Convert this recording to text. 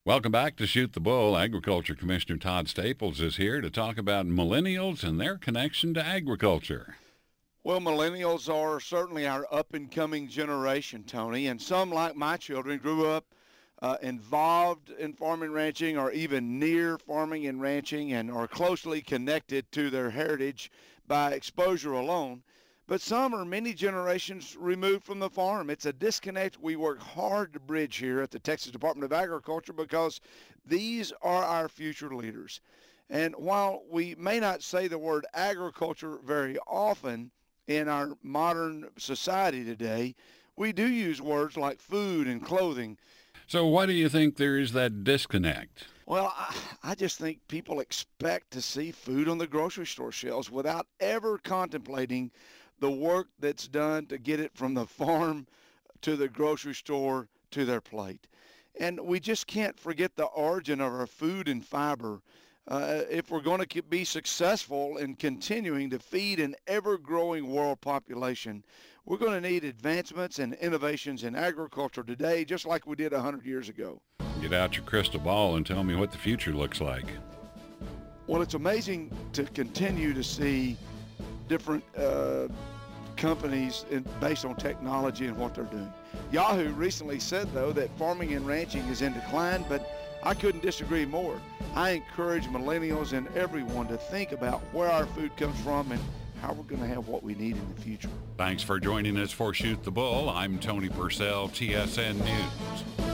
Welcome back to Shoot the Bull. Agriculture Commissioner Todd Staples is here to talk about millennials and their connection to agriculture. Well, millennials are certainly our up-and-coming generation, Tony, and some, like my children, grew up involved in farming and ranching or even near farming and ranching and are closely connected to their heritage by exposure alone. But some are many generations removed from the farm. It's a disconnect we work hard to bridge here at the Texas Department of Agriculture because these are our future leaders. And while we may not say the word agriculture very often in our modern society today, we do use words like food and clothing. So why do you think there is that disconnect? Well, I just think people expect to see food on the grocery store shelves without ever contemplating the work that's done to get it from the farm to the grocery store to their plate. And we just can't forget the origin of our food and fiber. If we're going to be successful in continuing to feed an ever-growing world population, we're going to need advancements and innovations in agriculture today, just like we did 100 years ago. Get out your crystal ball and tell me what the future looks like. Well, it's amazing to continue to see different companies based on technology and what they're doing. Yahoo recently said, though, that farming and ranching is in decline, but I couldn't disagree more. I encourage millennials and everyone to think about where our food comes from and how we're going to have what we need in the future. Thanks for joining us for Shoot the Bull. I'm Tony Purcell, TSN News.